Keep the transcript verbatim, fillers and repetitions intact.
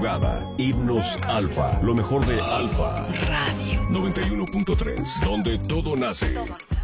temporada. Himnos Alfa. Lo mejor de Alfa Radio noventa y uno punto tres, donde todo nace. Todo nace.